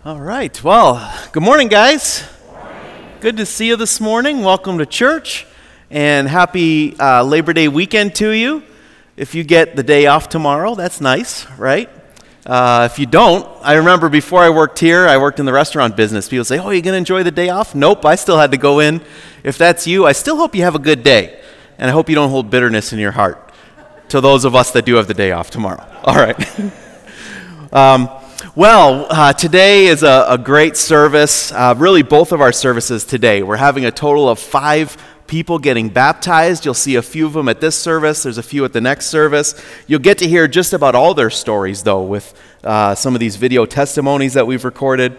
All right. Well, good morning, guys. Good to see you this morning. Welcome to church, and happy Labor Day weekend to you. If you get the day off tomorrow, that's nice, right? If you don't, I remember before I worked here, I worked in the restaurant business. People say, "Oh, you're going to enjoy the day off?" Nope, I still had to go in. If that's you, I still hope you have a good day, and I hope you don't hold bitterness in your heart to those of us that do have the day off tomorrow. All right. Today is a great service, really both of our services today. We're having a total of 5 people getting baptized. You'll see a few of them at this service. There's a few at the next service. You'll get to hear just about all their stories, though, with some of these video testimonies that we've recorded.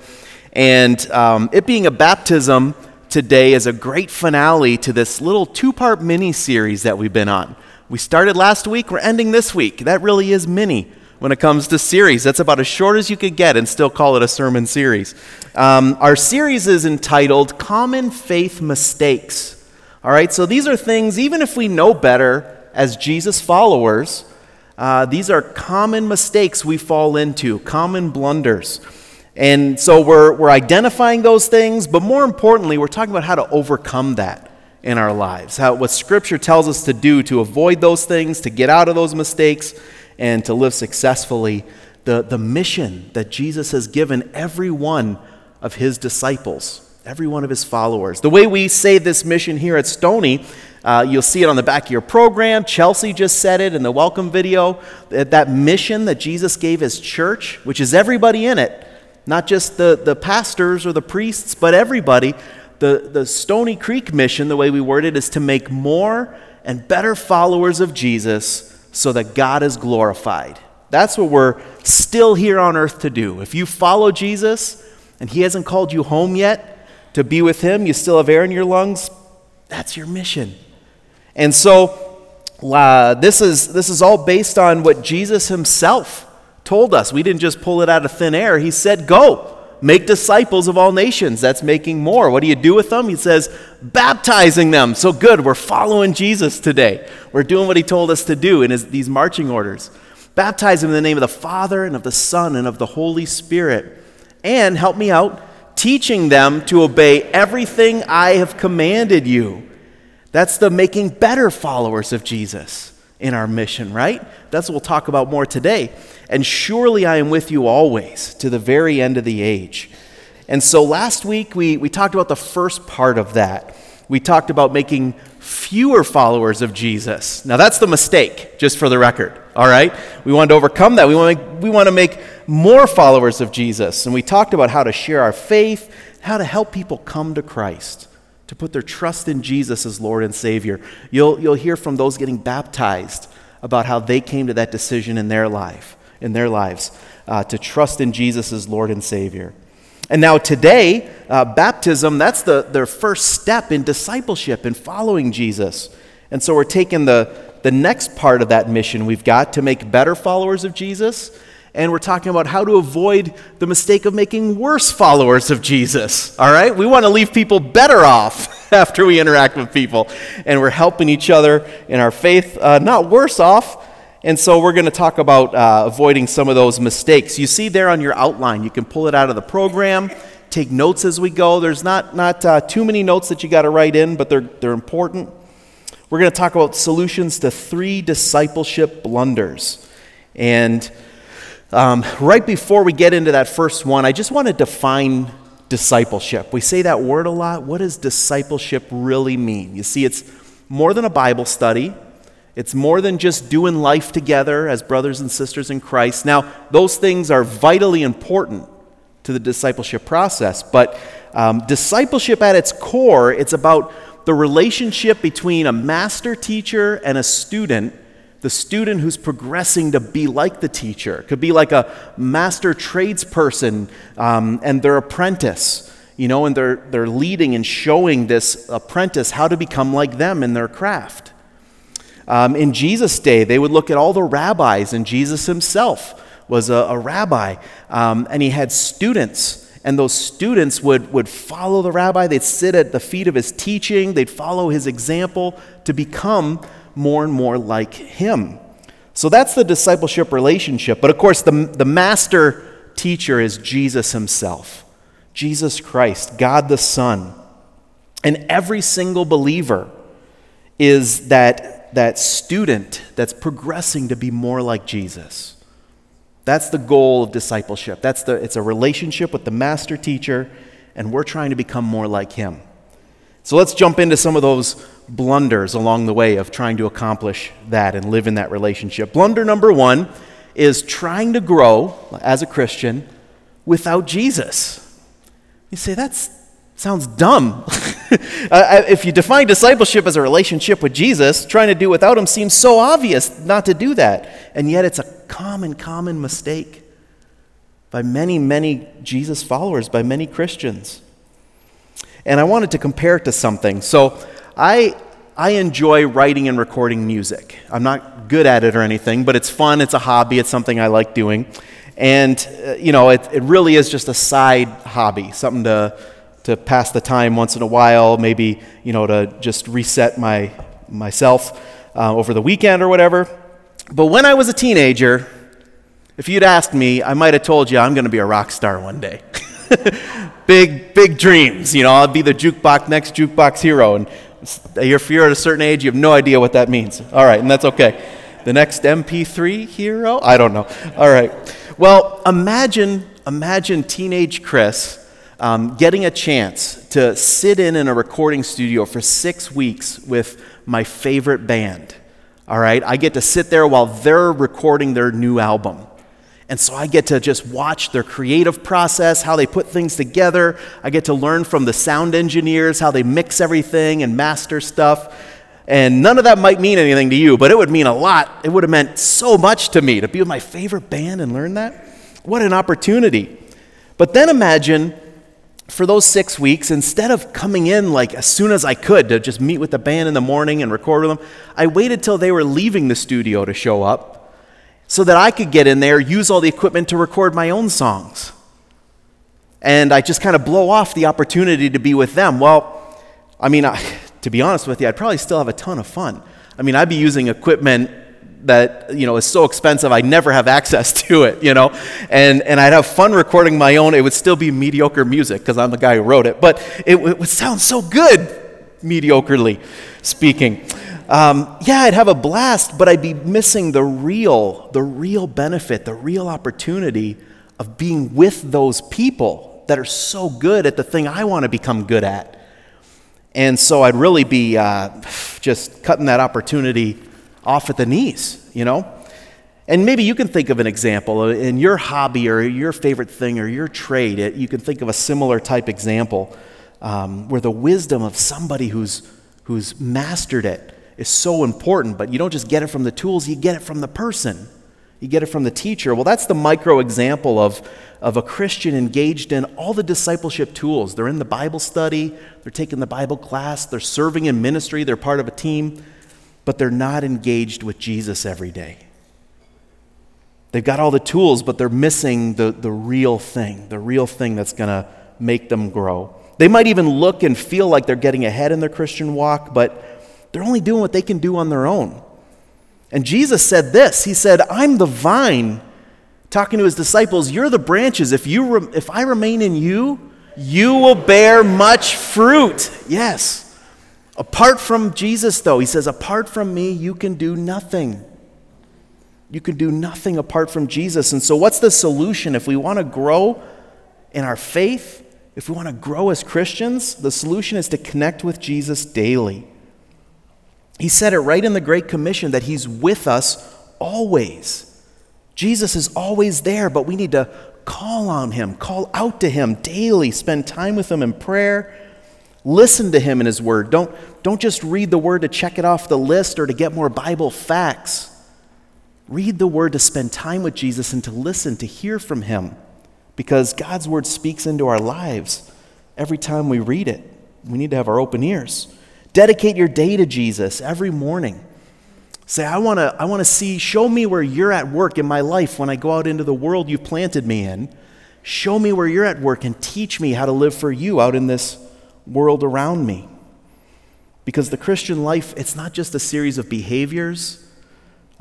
And it being a baptism today is a great finale to this little 2-part mini-series that we've been on. We started last week. We're ending this week. That really is mini. When it comes to series, that's about as short as you could get and still call it a sermon series. Our series is entitled Common Faith Mistakes. All right, so these are things, even if we know better as Jesus followers, these are common mistakes we fall into, common blunders. And so we're identifying those things, but more importantly, we're talking about how to overcome that in our lives, what Scripture tells us to do to avoid those things, to get out of those mistakes, and to live successfully the mission that Jesus has given every one of his disciples, every one of his followers. The way we say this mission here at Stony, you'll see it on the back of your program. Chelsea just said it in the welcome video. That mission that Jesus gave his church, which is everybody in it, not just the pastors or the priests, but everybody. The Stony Creek mission, the way we word it, is to make more and better followers of Jesus so that God is glorified. That's what we're still here on earth to do. If you follow Jesus and he hasn't called you home yet to be with him, you still have air in your lungs, that's your mission. And so this is all based on what Jesus himself told us. We didn't just pull it out of thin air. He said, go, make disciples of all nations. That's making more. What do you do with them? He says, baptizing them. So good, we're following Jesus today. We're doing what he told us to do in these marching orders. Baptize them in the name of the Father and of the Son and of the Holy Spirit. And, help me out, teaching them to obey everything I have commanded you. That's the making better followers of Jesus in our mission, right? That's what we'll talk about more today. And surely I am with you always to the very end of the age. And so last week we talked about the first part of that. We talked about making fewer followers of Jesus. Now that's the mistake, just for the record, all right? We wanted to overcome that. We want to make more followers of Jesus. And we talked about how to share our faith, how to help people come to Christ, to put their trust in Jesus as Lord and Savior. You'll hear from those getting baptized about how they came to that decision in their lives, to trust in Jesus as Lord and Savior. And now today, baptism, that's their first step in discipleship, in following Jesus. And so we're taking the next part of that mission we've got to make better followers of Jesus, and we're talking about how to avoid the mistake of making worse followers of Jesus, all right? We want to leave people better off after we interact with people, and we're helping each other in our faith, not worse off. And so we're going to talk about avoiding some of those mistakes. You see there on your outline, you can pull it out of the program, take notes as we go. There's not too many notes that you got to write in, but they're important. We're going to talk about solutions to 3 discipleship blunders. And right before we get into that first one, I just want to define discipleship. We say that word a lot. What does discipleship really mean? You see, it's more than a Bible study. It's more than just doing life together as brothers and sisters in Christ. Now, those things are vitally important to the discipleship process, but discipleship at its core, it's about the relationship between a master teacher and a student, the student who's progressing to be like the teacher. It could be like a master tradesperson and their apprentice, and they're leading and showing this apprentice how to become like them in their craft. In Jesus' day, they would look at all the rabbis, and Jesus himself was a rabbi, and he had students, and those students would follow the rabbi. They'd sit at the feet of his teaching. They'd follow his example to become more and more like him. So that's the discipleship relationship. But of course, the master teacher is Jesus himself, Jesus Christ, God the Son. And every single believer is that student that's progressing to be more like Jesus. That's the goal of discipleship. It's a relationship with the master teacher, and we're trying to become more like him. So let's jump into some of those blunders along the way of trying to accomplish that and live in that relationship. Blunder number one is trying to grow as a Christian without Jesus. You say, that sounds dumb. If you define discipleship as a relationship with Jesus, trying to do without him seems so obvious not to do that. And yet it's a common mistake by many Jesus followers, by many Christians. And I wanted to compare it to something. So I enjoy writing and recording music. I'm not good at it or anything, but it's fun, it's a hobby, it's something I like doing. And, it really is just a side hobby, something to pass the time once in a while, maybe, to just reset myself over the weekend or whatever. But when I was a teenager, if you'd asked me, I might have told you I'm going to be a rock star one day. Big dreams, I'll be the next jukebox hero. And if you're at a certain age, you have no idea what that means. All right, and that's okay. The next MP3 hero? I don't know. All right. Well, imagine teenage Chris getting a chance to sit in a recording studio for 6 weeks with my favorite band. All right, I get to sit there while they're recording their new album. And so I get to just watch their creative process, how they put things together. I get to learn from the sound engineers, how they mix everything and master stuff. And none of that might mean anything to you, but it would mean a lot. It would have meant so much to me to be with my favorite band and learn that. What an opportunity. But then imagine, for those 6 weeks, instead of coming in like as soon as I could to just meet with the band in the morning and record with them, I waited till they were leaving the studio to show up so that I could get in there, use all the equipment to record my own songs. And I just kind of blow off the opportunity to be with them. Well, to be honest with you, I'd probably still have a ton of fun. I'd be using equipment that, is so expensive I never have access to it, and I'd have fun recording my own. It would still be mediocre music because I'm the guy who wrote it, but it would sound so good, mediocrely speaking. I'd have a blast, but I'd be missing the real benefit, the real opportunity of being with those people that are so good at the thing I want to become good at. And so I'd really be just cutting that opportunity off at the knees, And maybe you can think of an example in your hobby or your favorite thing or your trade. You can think of a similar type example where the wisdom of somebody who's mastered it is so important, but you don't just get it from the tools, you get it from the person. You get it from the teacher. Well, that's the micro example of a Christian engaged in all the discipleship tools. They're in the Bible study, they're taking the Bible class, they're serving in ministry, they're part of a team, but they're not engaged with Jesus every day. They've got all the tools, but they're missing the real thing that's going to make them grow. They might even look and feel like they're getting ahead in their Christian walk, but they're only doing what they can do on their own. And Jesus said this. He said, I'm the vine. Talking to his disciples, you're the branches. If I remain in you, you will bear much fruit. Yes. Apart from Jesus, though, he says, apart from me, you can do nothing. You can do nothing apart from Jesus. And so what's the solution? If we want to grow in our faith, if we want to grow as Christians, the solution is to connect with Jesus daily. He said it right in the Great Commission that he's with us always. Jesus is always there, but we need to call on him, call out to him daily, spend time with him in prayer, listen to him in his word. Don't just read the word to check it off the list or to get more Bible facts. Read the word to spend time with Jesus and to listen, to hear from him, because God's word speaks into our lives every time we read it. We need to have our open ears. Dedicate your day to Jesus every morning. Say, I want to see, show me where you're at work in my life when I go out into the world you've planted me in. Show me where you're at work and teach me how to live for you out in this world around me. Because the Christian life, it's not just a series of behaviors.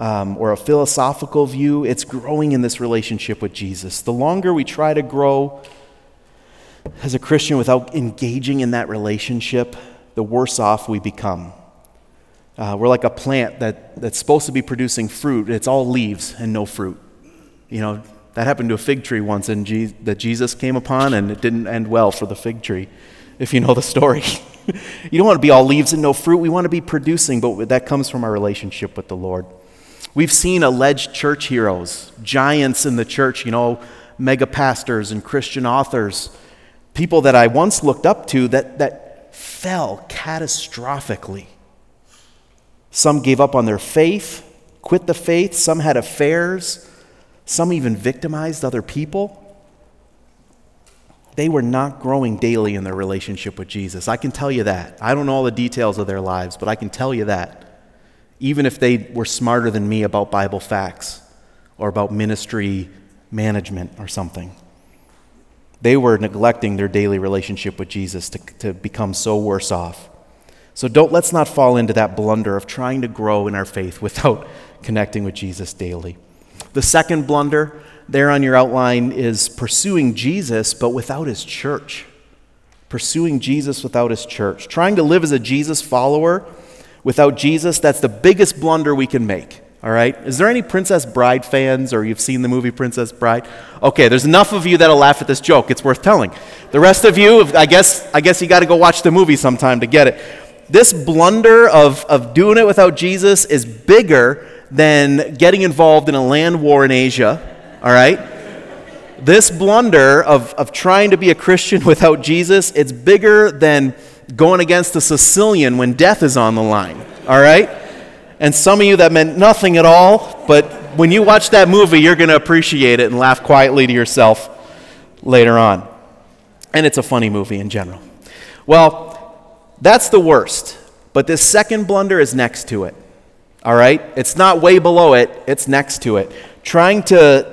or a philosophical view. It's growing in this relationship with Jesus. The longer we try to grow as a Christian without engaging in that relationship, the worse off we become. We're like a plant that's supposed to be producing fruit. It's all leaves and no fruit. That happened to a fig tree once that Jesus came upon, and it didn't end well for the fig tree, if you know the story. You don't want to be all leaves and no fruit. We want to be producing, but that comes from our relationship with the Lord. We've seen alleged church heroes, giants in the church, mega pastors and Christian authors, people that I once looked up to that fell catastrophically. Some gave up on their faith, quit the faith. Some had affairs. Some even victimized other people. They were not growing daily in their relationship with Jesus. I can tell you that. I don't know all the details of their lives, but I can tell you that. Even if they were smarter than me about Bible facts or about ministry management or something, they were neglecting their daily relationship with Jesus to become so worse off. So let's not fall into that blunder of trying to grow in our faith without connecting with Jesus daily. The second blunder there on your outline is pursuing Jesus, but without his church. Pursuing Jesus without his church. Trying to live as a Jesus follower without Jesus, that's the biggest blunder we can make. All right? Is there any Princess Bride fans, or you've seen the movie Princess Bride? Okay, there's enough of you that'll laugh at this joke. It's worth telling. The rest of you, I guess you got to go watch the movie sometime to get it. This blunder of doing it without Jesus is bigger than getting involved in a land war in Asia. All right? This blunder of trying to be a Christian without Jesus, it's bigger than going against a Sicilian when death is on the line. All right? And some of you, that meant nothing at all, but when you watch that movie, you're going to appreciate it and laugh quietly to yourself later on. And it's a funny movie in general. Well, that's the worst. But this second blunder is next to it. All right? It's not way below it, it's next to it. Trying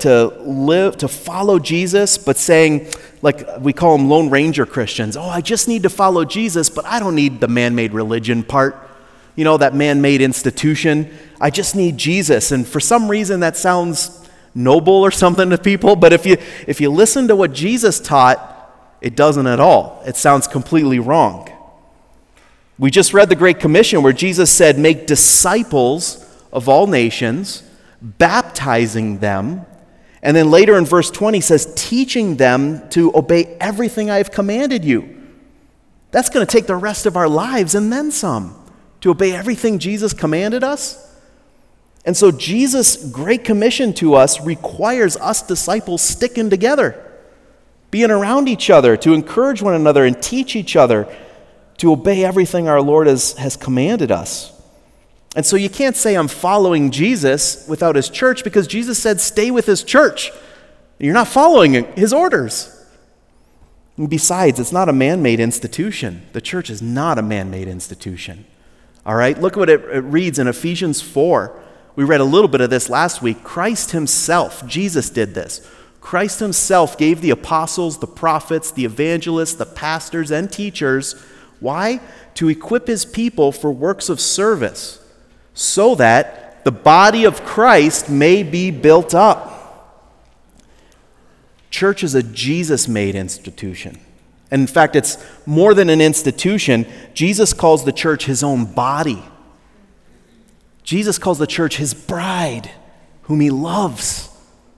to follow Jesus, but saying, like we call them Lone Ranger Christians, I just need to follow Jesus, but I don't need the man-made religion part. That man-made institution. I just need Jesus. And for some reason that sounds noble or something to people, but if you listen to what Jesus taught, it doesn't at all. It sounds completely wrong. We just read the Great Commission where Jesus said, make disciples of all nations, baptizing them, and then later in verse 20 says, teaching them to obey everything I have commanded you. That's going to take the rest of our lives and then some, to obey everything Jesus commanded us. And so Jesus' Great Commission to us requires us disciples sticking together, being around each other, to encourage one another and teach each other to obey everything our Lord has commanded us. And so you can't say I'm following Jesus without his church, because Jesus said stay with his church. You're not following his orders. And besides, it's not a man-made institution. The church is not a man-made institution. All right? Look what it reads in Ephesians 4. We read a little bit of this last week. Christ himself, Jesus did this. Christ himself gave the apostles, the prophets, the evangelists, the pastors, and teachers. Why? To equip his people for works of service, so that the body of Christ may be built up. Church is a Jesus-made institution. And in fact, it's more than an institution. Jesus calls the church his own body. Jesus calls the church his bride, whom he loves.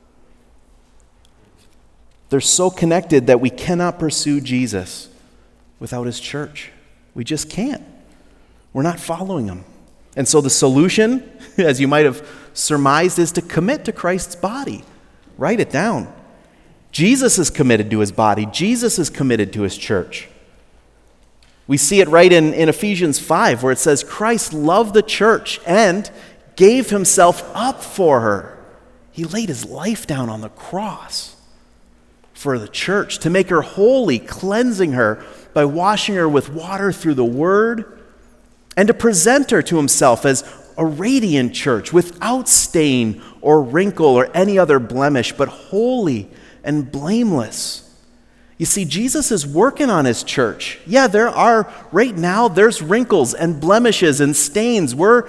They're so connected that we cannot pursue Jesus without his church. We just can't. We're not following him. And so the solution, as you might have surmised, is to commit to Christ's body. Write it down. Jesus is committed to his body. Jesus is committed to his church. We see it right in Ephesians 5, where it says, Christ loved the church and gave himself up for her. He laid his life down on the cross for the church to make her holy, cleansing her by washing her with water through the word, and to present her to himself as a radiant church without stain or wrinkle or any other blemish, but holy and blameless. You see, Jesus is working on his church. Yeah, right now there's wrinkles and blemishes and stains. We're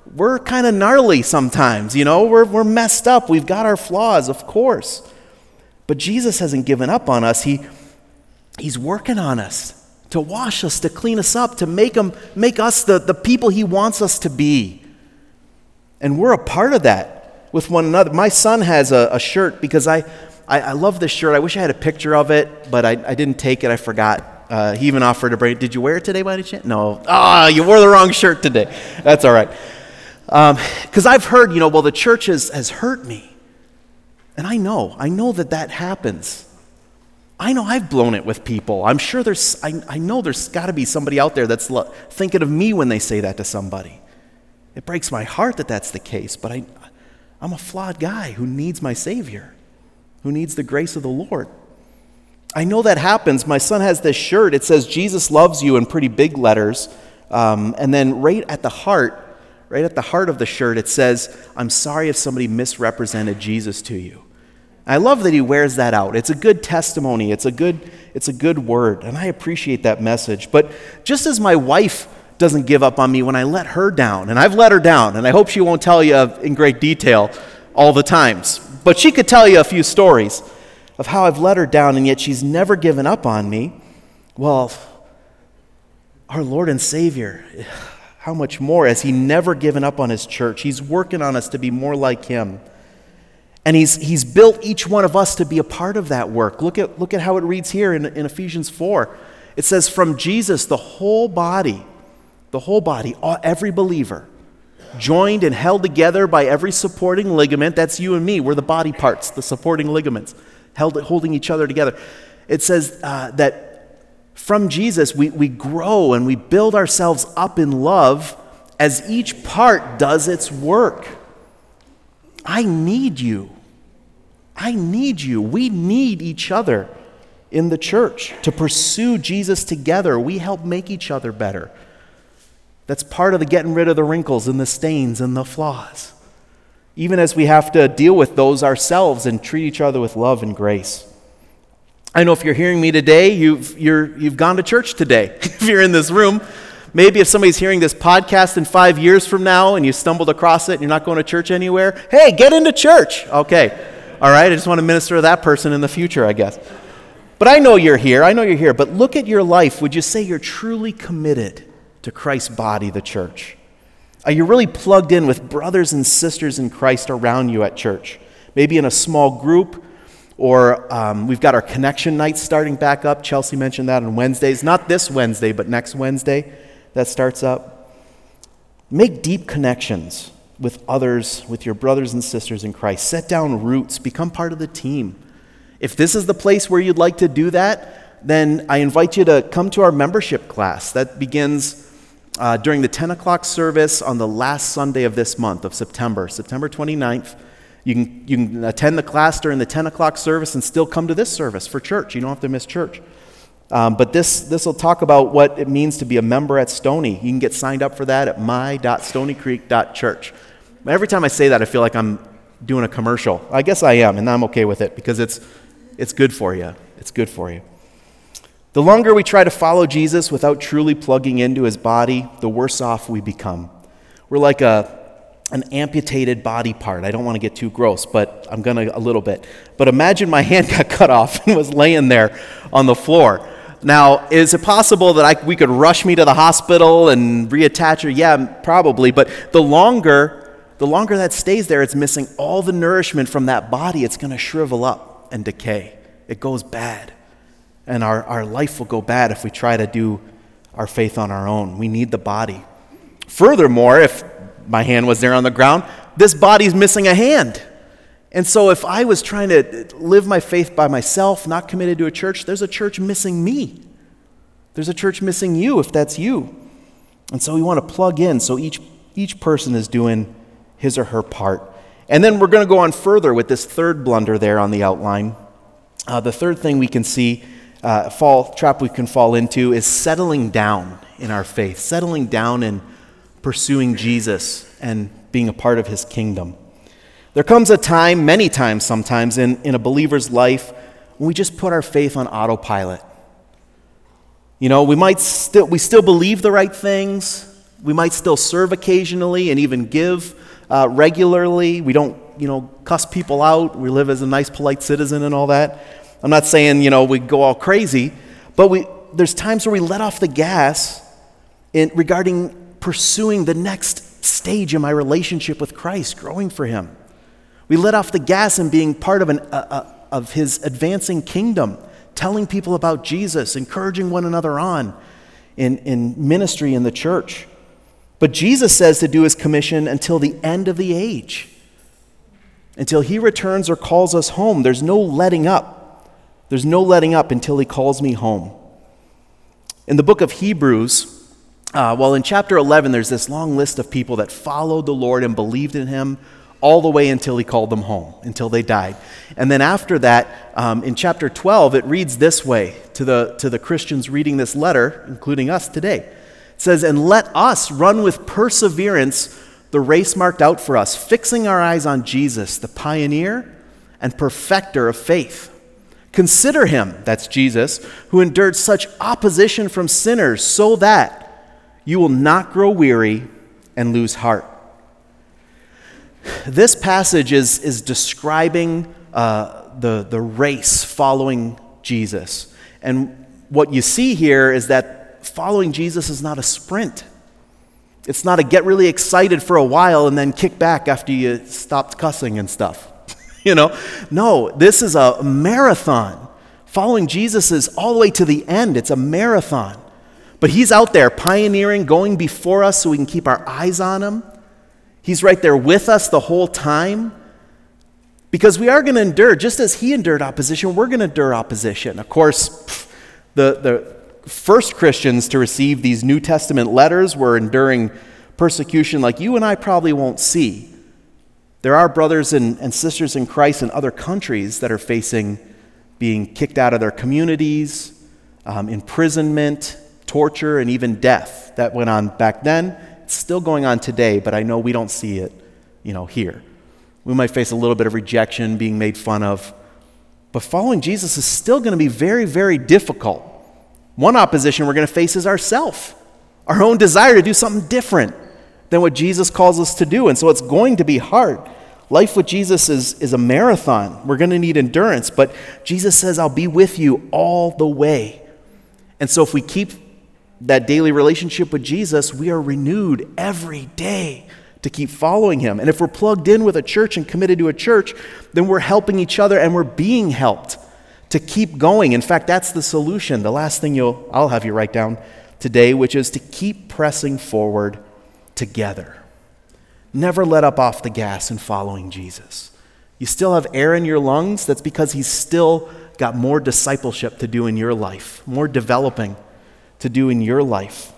we're kind of gnarly sometimes, we're messed up. We've got our flaws, of course. But Jesus hasn't given up on us. He's working on us to wash us, to clean us up, to make us the people he wants us to be. And we're a part of that with one another. My son has a shirt because I love this shirt. I wish I had a picture of it, but I didn't take it. I forgot. He even offered to bring it. Did you wear it today by any chance? No. You wore the wrong shirt today. That's all right. Because I've heard, the church has hurt me. And I know that happens. I know I've blown it with people. I'm sure I know there's got to be somebody out there that's thinking of me when they say that to somebody. It breaks my heart that that's the case, but I'm a flawed guy who needs my Savior, who needs the grace of the Lord. I know that happens. My son has this shirt. It says, Jesus loves you in pretty big letters. And then right at the heart of the shirt, it says, I'm sorry if somebody misrepresented Jesus to you. I love that he wears that out. It's a good testimony. It's a good word, and I appreciate that message. But just as my wife doesn't give up on me when I let her down, and I've let her down, and I hope she won't tell you in great detail all the times, but she could tell you a few stories of how I've let her down, and yet she's never given up on me. Well, our Lord and Savior, how much more has he never given up on his church? He's working on us to be more like him. And he's built each one of us to be a part of that work. Look at how it reads here in Ephesians 4. It says, from Jesus, the whole body, every believer, joined and held together by every supporting ligament. That's you and me. We're the body parts, the supporting ligaments, holding each other together. It says that from Jesus, we grow and we build ourselves up in love as each part does its work. I need you. We need each other in the church to pursue Jesus together. We help make each other better. That's part of the getting rid of the wrinkles and the stains and the flaws. Even as we have to deal with those ourselves and treat each other with love and grace. I know if you're hearing me today, you've gone to church today. If you're in this room, maybe if somebody's hearing this podcast in 5 years from now and you stumbled across it and you're not going to church anywhere, hey, get into church. Okay, all right, I just want to minister to that person in the future, I guess. But I know you're here, but look at your life. Would you say you're truly committed to Christ's body, the church? Are you really plugged in with brothers and sisters in Christ around you at church? Maybe in a small group, or we've got our connection nights starting back up. Chelsea mentioned that on Wednesdays. Not this Wednesday, but next Wednesday that starts up. Make deep connections with others, with your brothers and sisters in Christ. Set down roots. Become part of the team. If this is the place where you'd like to do that, then I invite you to come to our membership class. That begins during the 10 o'clock service on the last Sunday of this month of September 29th. You can attend the class during the 10 o'clock service and still come to this service for church. You don't have to miss church. But this will talk about what it means to be a member at Stony. You can get signed up for that at my.stonycreek.church. Every time I say that, I feel like I'm doing a commercial. I guess I am, and I'm okay with it because it's good for you. It's good for you. The longer we try to follow Jesus without truly plugging into his body, the worse off we become. We're like an amputated body part. I don't want to get too gross, but I'm going to a little bit. But imagine my hand got cut off and was laying there on the floor. Now, is it possible that we could rush me to the hospital and reattach her? Yeah, probably. But the longer that stays there, it's missing all the nourishment from that body. It's going to shrivel up and decay. It goes bad. And our life will go bad if we try to do our faith on our own. We need the body. Furthermore, if my hand was there on the ground, this body's missing a hand. And so if I was trying to live my faith by myself, not committed to a church, there's a church missing me. There's a church missing you if that's you. And so we want to plug in so each person is doing his or her part. And then we're going to go on further with this third blunder there on the outline. The third thing we can see, trap we can fall into, is settling down in our faith, settling down in pursuing Jesus and being a part of his kingdom. There comes a time, many times sometimes, in a believer's life when we just put our faith on autopilot. You know, we still believe the right things, We might still serve occasionally and even give regularly. We don't, cuss people out. We live as a nice, polite citizen and all that. I'm not saying, we go all crazy, but there's times where we let off the gas regarding pursuing the next stage in my relationship with Christ, growing for Him. We let off the gas in being part of His advancing kingdom, telling people about Jesus, encouraging one another on in ministry in the church. But Jesus says to do His commission until the end of the age, until He returns or calls us home. There's no letting up. There's no letting up until He calls me home. In the book of Hebrews, in chapter 11, there's this long list of people that followed the Lord and believed in Him all the way until He called them home, until they died. And then after that, in chapter 12, it reads this way to the Christians reading this letter, including us today. It says, "And let us run with perseverance the race marked out for us, fixing our eyes on Jesus, the pioneer and perfecter of faith. Consider Him," that's Jesus, "who endured such opposition from sinners, so that you will not grow weary and lose heart." This passage is describing the race following Jesus. And what you see here is that following Jesus is not a sprint. It's not a get really excited for a while and then kick back after you stopped cussing and stuff. No, this is a marathon. Following Jesus is all the way to the end. It's a marathon. But He's out there pioneering, going before us so we can keep our eyes on Him. He's right there with us the whole time. Because we are going to endure, just as He endured opposition, we're going to endure opposition. Of course, the first Christians to receive these New Testament letters were enduring persecution like you and I probably won't see. There are brothers and sisters in Christ in other countries that are facing being kicked out of their communities, imprisonment, torture, and even death. That went on back then. It's still going on today, but I know we don't see it, here. We might face a little bit of rejection, being made fun of. But following Jesus is still going to be very, very difficult. One opposition we're going to face is ourself, our own desire to do something different than what Jesus calls us to do. And so it's going to be hard. Life with Jesus is a marathon. We're going to need endurance, but Jesus says, "I'll be with you all the way." And so if we keep that daily relationship with Jesus, we are renewed every day to keep following Him. And if we're plugged in with a church and committed to a church, then we're helping each other and we're being helped to keep going. In fact, that's the solution. The last thing I'll have you write down today, which is to keep pressing forward together. Never let up off the gas in following Jesus. You still have air in your lungs. That's because He's still got more discipleship to do in your life, more developing to do in your life.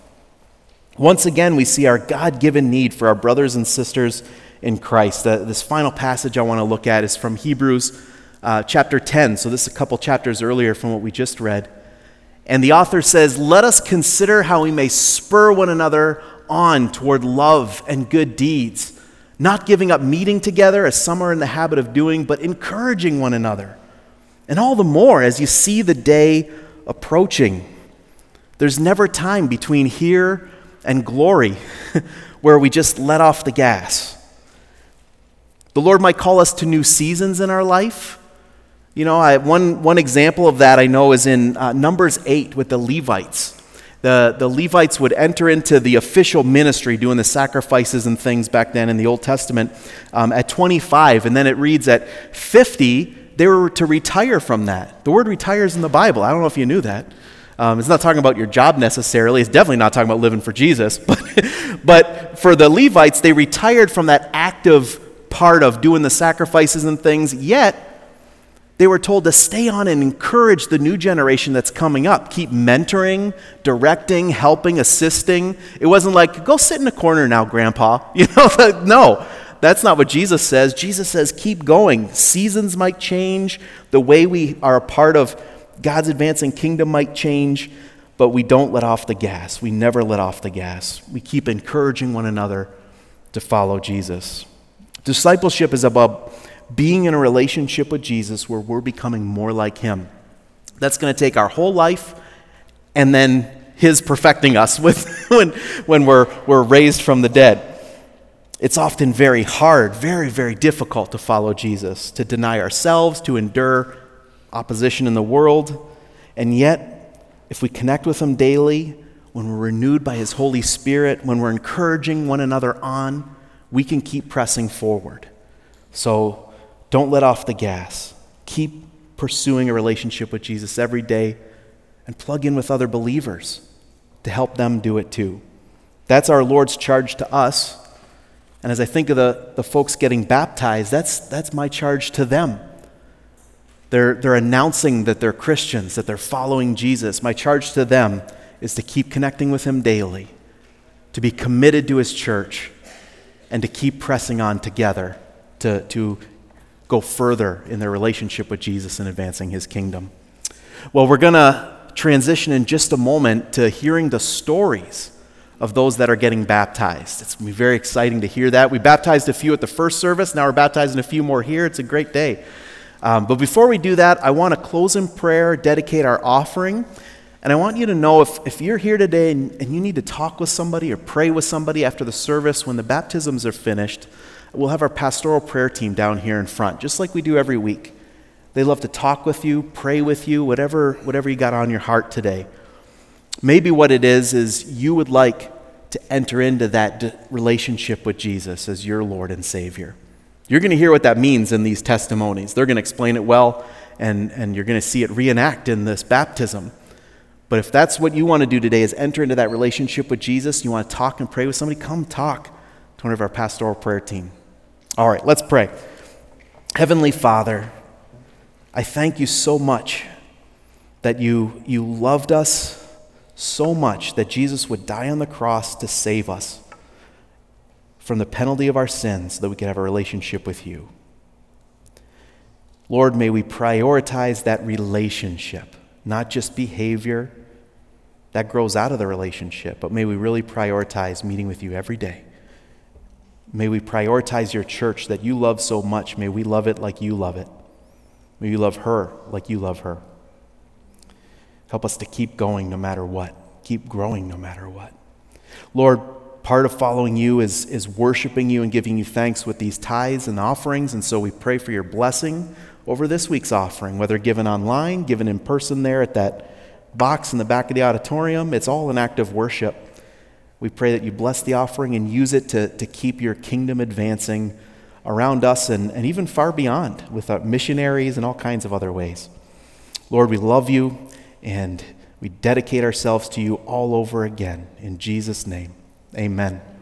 Once again, we see our God-given need for our brothers and sisters in Christ. This final passage I want to look at is from Hebrews chapter 10. So this is a couple chapters earlier from what we just read. And the author says, "Let us consider how we may spur one another on toward love and good deeds, not giving up meeting together as some are in the habit of doing, but encouraging one another. And all the more as you see the day approaching." There's never time between here and glory where we just let off the gas. The Lord might call us to new seasons in our life. One example of that I know is in Numbers 8 with the Levites. The Levites would enter into the official ministry doing the sacrifices and things back then in the Old Testament at 25, and then it reads at 50 they were to retire from that. The word retire is in the Bible. I don't know if you knew that. It's not talking about your job necessarily. It's definitely not talking about living for Jesus. But for the Levites, they retired from that active part of doing the sacrifices and things, yet they were told to stay on and encourage the new generation that's coming up. Keep mentoring, directing, helping, assisting. It wasn't like, "Go sit in a corner now, Grandpa." No, that's not what Jesus says. Jesus says, keep going. Seasons might change. The way we are a part of God's advancing kingdom might change, but we don't let off the gas. We never let off the gas. We keep encouraging one another to follow Jesus. Discipleship is about being in a relationship with Jesus where we're becoming more like Him. That's going to take our whole life and then his perfecting us when we're raised from the dead. It's often very hard, very, very difficult to follow Jesus, to deny ourselves, to endure opposition in the world. And yet, if we connect with him daily, when we're renewed by his Holy Spirit, when we're encouraging one another on, we can keep pressing forward. So don't let off the gas. Keep pursuing a relationship with Jesus every day and plug in with other believers to help them do it too. That's our Lord's charge to us. And as I think of the folks getting baptized, that's my charge to them. They're announcing that they're Christians, that they're following Jesus. My charge to them is to keep connecting with him daily, to be committed to his church, and to keep pressing on together to go further in their relationship with Jesus and advancing his kingdom. Well, we're going to transition in just a moment to hearing the stories of those that are getting baptized. It's going to be very exciting to hear that. We baptized a few at the first service. Now we're baptizing a few more here. It's a great day. But before we do that, I want to close in prayer, dedicate our offering. And I want you to know if you're here today and you need to talk with somebody or pray with somebody after the service, when the baptisms are finished, we'll have our pastoral prayer team down here in front, just like we do every week. They love to talk with you, pray with you, whatever you got on your heart today. Maybe what it is you would like to enter into that relationship with Jesus as your Lord and Savior. You're going to hear what that means in these testimonies. They're going to explain it well, and you're going to see it reenact in this baptism. But if that's what you want to do today, is enter into that relationship with Jesus, you want to talk and pray with somebody, come talk to one of our pastoral prayer team. All right, let's pray. Heavenly Father, I thank you so much that you loved us so much that Jesus would die on the cross to save us from the penalty of our sins so that we could have a relationship with you. Lord, may we prioritize that relationship, not just behavior that grows out of the relationship, but may we really prioritize meeting with you every day. May we prioritize your church that you love so much. May we love it like you love it. May we love her like you love her. Help us to keep going no matter what. Keep growing no matter what. Lord, part of following you is worshiping you and giving you thanks with these tithes and offerings. And so we pray for your blessing over this week's offering, whether given online, given in person there at that box in the back of the auditorium. It's all an act of worship. We pray that you bless the offering and use it to keep your kingdom advancing around us and even far beyond with missionaries and all kinds of other ways. Lord, we love you. And we dedicate ourselves to you all over again. In Jesus' name, amen.